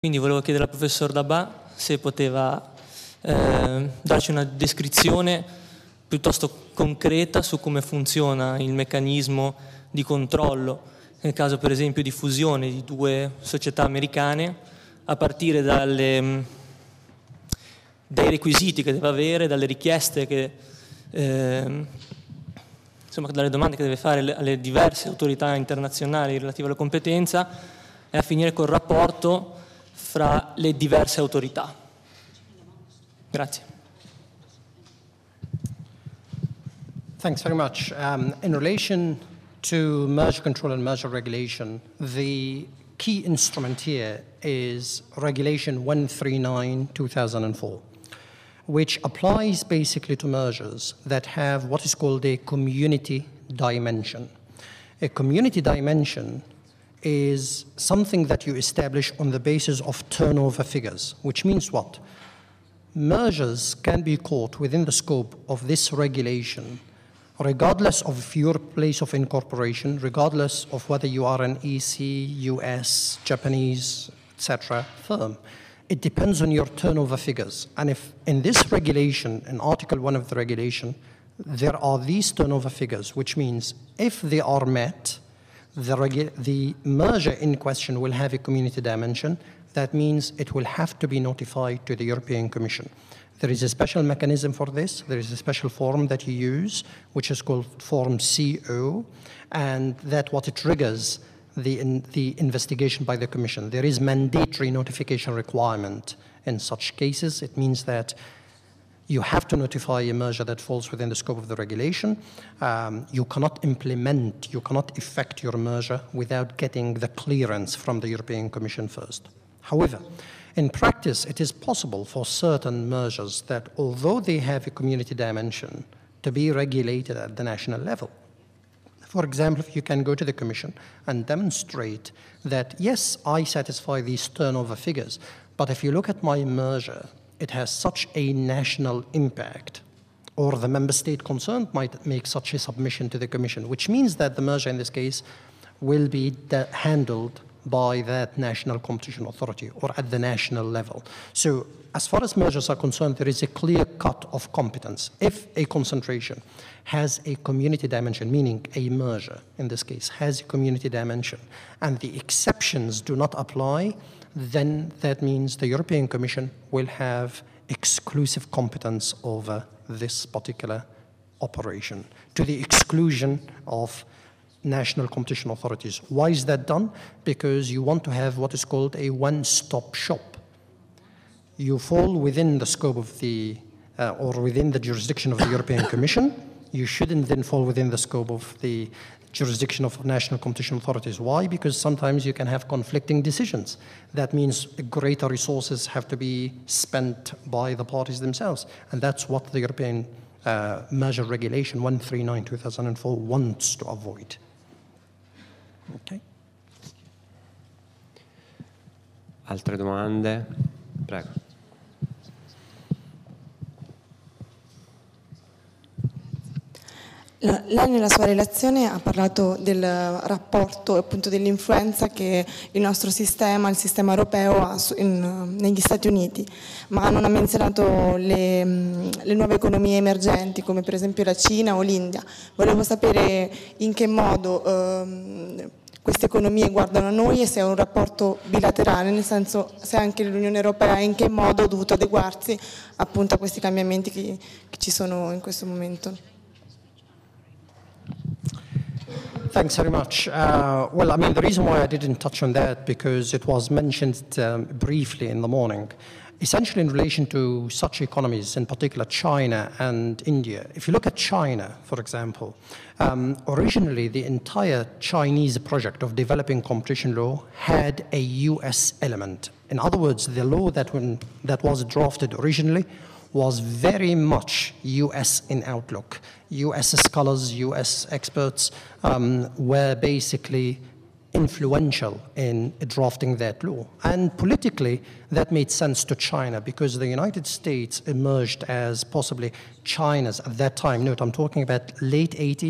Quindi volevo chiedere al professor Dabà se poteva darci una descrizione piuttosto concreta su come funziona il meccanismo di controllo, nel caso per esempio di fusione di due società americane, a partire dai requisiti che deve avere, dalle richieste che, insomma, dalle domande che deve fare alle diverse autorità internazionali relative alla competenza, e a finire col rapporto fra le diverse autorità. Grazie. Thanks very much. In relation to merger control and merger regulation, the key instrument here is Regulation 139/2004, which applies basically to mergers that have what is called a community dimension. A community dimension is something that you establish on the basis of turnover figures, which means what? Mergers can be caught within the scope of this regulation, regardless of your place of incorporation, regardless of whether you are an EC, US, Japanese, etc. firm. It depends on your turnover figures. And if in this regulation, in Article 1 of the regulation, there are these turnover figures, which means if they are met, the merger in question will have a community dimension. That means it will have to be notified to the European Commission. There is a special mechanism for this. There is a special form that you use, which is called Form CO, and that what it triggers the investigation by the Commission. There is mandatory notification requirement in such cases. It means that you have to notify a merger that falls within the scope of the regulation. You cannot implement, you cannot effect your merger without getting the clearance from the European Commission first. However, in practice, it is possible for certain mergers that, although they have a community dimension, to be regulated at the national level. For example, if you can go to the Commission and demonstrate that, yes, I satisfy these turnover figures, but if you look at my merger, it has such a national impact, or the member state concerned might make such a submission to the Commission, which means that the merger in this case will be handled by that national competition authority or at the national level. So as far as mergers are concerned, there is a clear cut of competence. If a concentration has a community dimension, meaning a merger in this case has a community dimension, and the exceptions do not apply, then that means the European Commission will have exclusive competence over this particular operation, to the exclusion of national competition authorities. Why is that done? Because you want to have what is called a one-stop shop. You fall within the scope of the, or within the jurisdiction of the European Commission. You shouldn't then fall within the scope of the jurisdiction of national competition authorities. Why? Because sometimes you can have conflicting decisions. That means greater resources have to be spent by the parties themselves. And that's what the European Merger Regulation 139/2004 wants to avoid. Okay. Altre domande? Prego. Lei nella sua relazione ha parlato del rapporto, appunto dell'influenza che il nostro sistema, il sistema europeo ha negli Stati Uniti, ma non ha menzionato le nuove economie emergenti come per esempio la Cina o l'India. Volevo sapere in che modo queste economie guardano a noi e se è un rapporto bilaterale, nel senso se anche l'Unione Europea in che modo ha dovuto adeguarsi appunto a questi cambiamenti che ci sono in questo momento. Thanks very much. Well, I mean, the reason why I didn't touch on that because it was mentioned briefly in the morning. Essentially in relation to such economies, in particular China and India. If you look at China, for example, originally the entire Chinese project of developing competition law had a US element. In other words, the law that was drafted originally was very much US in outlook. US scholars, US experts were basically influential in drafting that law. And politically, that made sense to China because the United States emerged as possibly China's, at that time, note, I'm talking about late 80s,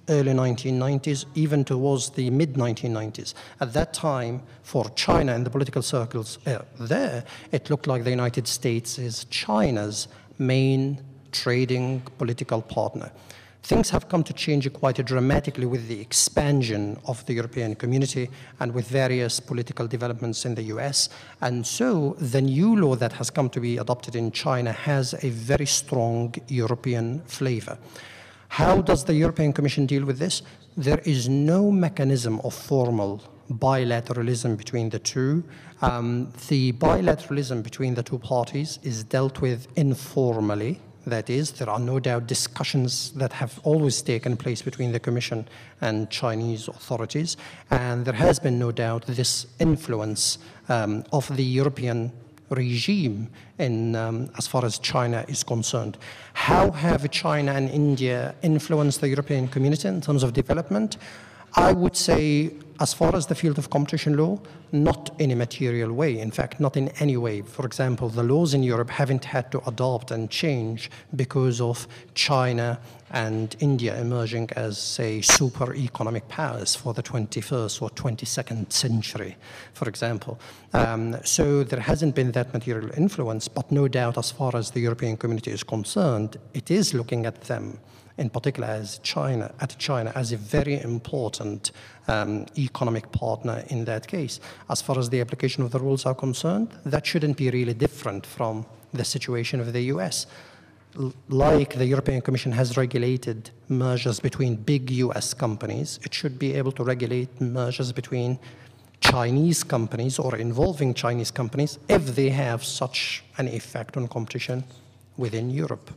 early 1990s, even towards the mid-1990s. At that time, for China and the political circles there, it looked like the United States is China's main trading political partner. Things have come to change quite dramatically with the expansion of the European community and with various political developments in the US. And so the new law that has come to be adopted in China has a very strong European flavor. How does the European Commission deal with this? There is no mechanism of formal bilateralism between the two. The bilateralism between the two parties is dealt with informally. That is, there are no doubt discussions that have always taken place between the Commission and Chinese authorities, and there has been no doubt this influence of the European regime in, as far as China is concerned. How have China and India influenced the European community in terms of development? I would say, as far as the field of competition law, not in a material way. In fact, not in any way. For example, the laws in Europe haven't had to adopt and change because of China and India emerging as, say, super economic powers for the 21st or 22nd century, for example. So there hasn't been that material influence, but no doubt as far as the European community is concerned, it is looking at them in particular as China as a very important economic partner in that case. As far as the application of the rules are concerned, that shouldn't be really different from the situation of the US. Like the European Commission has regulated mergers between big US companies, it should be able to regulate mergers between Chinese companies or involving Chinese companies if they have such an effect on competition within Europe.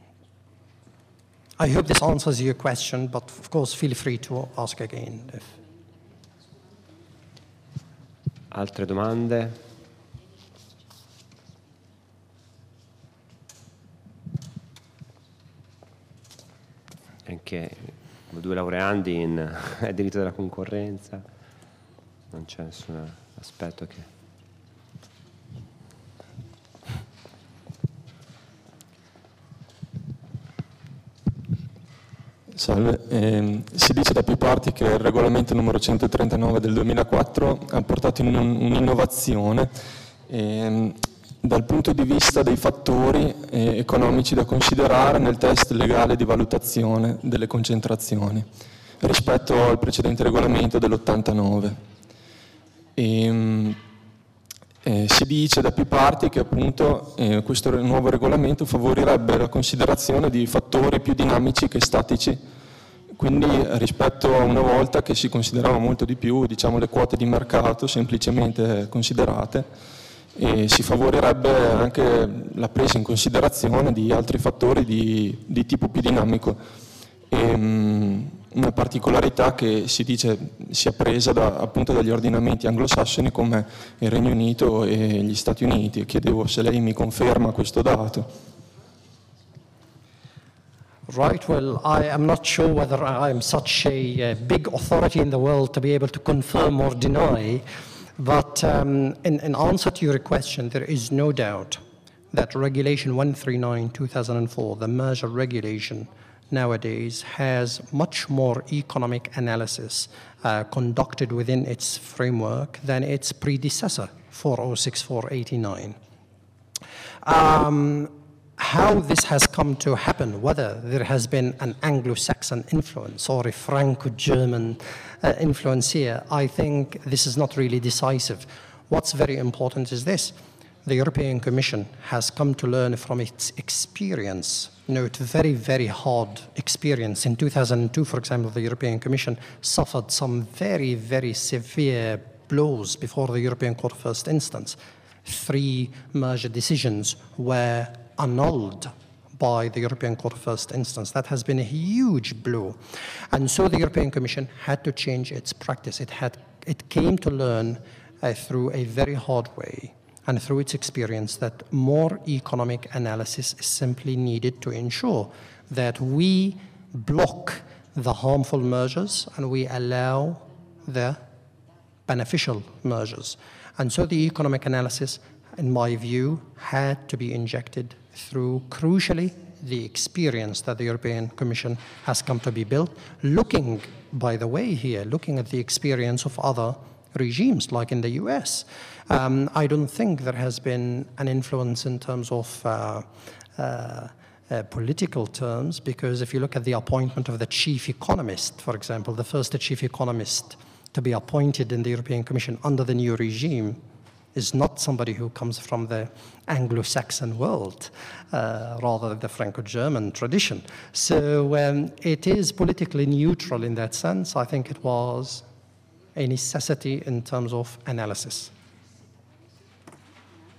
I hope this answers your question, but of course, feel free to ask again. Altre domande? Anche due laureandi in diritto della concorrenza, non c'è nessun aspetto che... Salve, si dice da più parti che il regolamento numero 139 del 2004 ha portato in un'innovazione dal punto di vista dei fattori economici da considerare nel test legale di valutazione delle concentrazioni rispetto al precedente regolamento dell'89. Si dice da più parti che appunto questo nuovo regolamento favorirebbe la considerazione di fattori più dinamici che statici, quindi rispetto a una volta che si considerava molto di più, diciamo, le quote di mercato semplicemente considerate, e si favorirebbe anche la presa in considerazione di altri fattori di tipo più dinamico. Una particolarità che si dice sia presa appunto dagli ordinamenti anglosassoni come il Regno Unito e gli Stati Uniti. Chiedevo se lei mi conferma questo dato. Right, well, I am not sure whether I am such a big authority in the world to be able to confirm or deny, but in answer to your question, there is no doubt that Regulation 139/2004, the merger regulation, nowadays has much more economic analysis conducted within its framework than its predecessor, 4064/89. How this has come to happen, whether there has been an Anglo-Saxon influence or a Franco-German influence here, I think this is not really decisive. What's very important is this. The European Commission has come to learn from its experience, note very, very hard experience. In 2002, for example, the European Commission suffered some very, very severe blows before the European Court of First Instance. 3 merger decisions were annulled by the European Court of First Instance. That has been a huge blow. And so the European Commission had to change its practice. It came to learn through a very hard way and through its experience that more economic analysis is simply needed to ensure that we block the harmful mergers and we allow the beneficial mergers. And so the economic analysis, in my view, had to be injected through, crucially, the experience that the European Commission has come to be built, looking, by the way here, looking at the experience of other regimes, like in the US. I don't think there has been an influence in terms of political terms, because if you look at the appointment of the chief economist, for example, the first chief economist to be appointed in the European Commission under the new regime is not somebody who comes from the Anglo-Saxon world, rather the Franco-German tradition. So it is politically neutral in that sense. I think it was a necessity in terms of analysis.